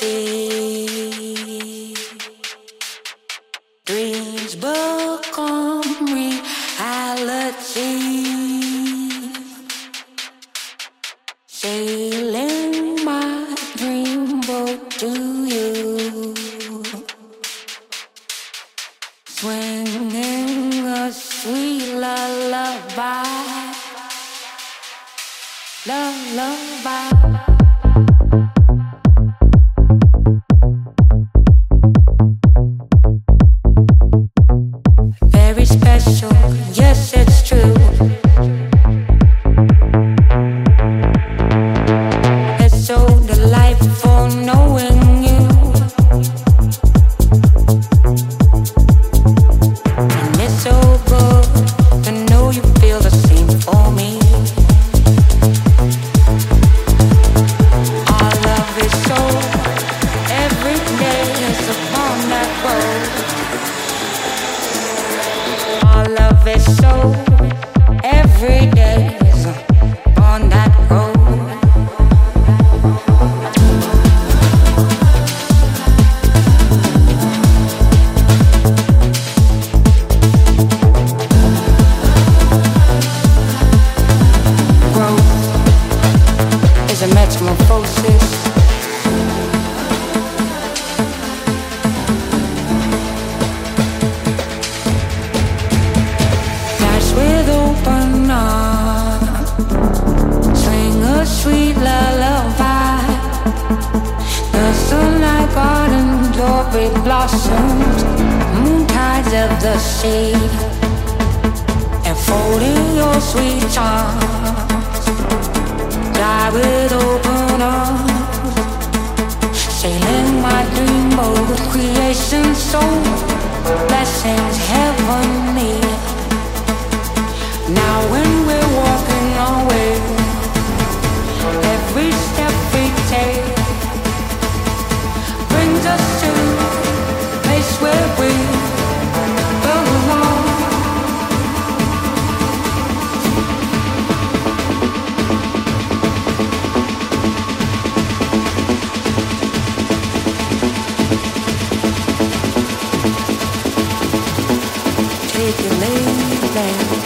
sea. Dreams become reality. Sailing my dream boat to you. Swinging a sweet lullaby. Lullaby. Very special, yes, it's true. It's so delightful knowing you. And it's so good to know you feel the same for me. Our love is so every day is upon that road. Our love is so every day is on that road. Growth is a metamorphosis. With open arms, swing a sweet lullaby. The sunlight gardens, your big blossoms, moon tides of the sea, and folding your sweet charms, fly with open arms, sailing my dream boat with creation soul, blessings heavenly. Now when we're walking our way, every step we take brings us to the place where we belong. Take it, leave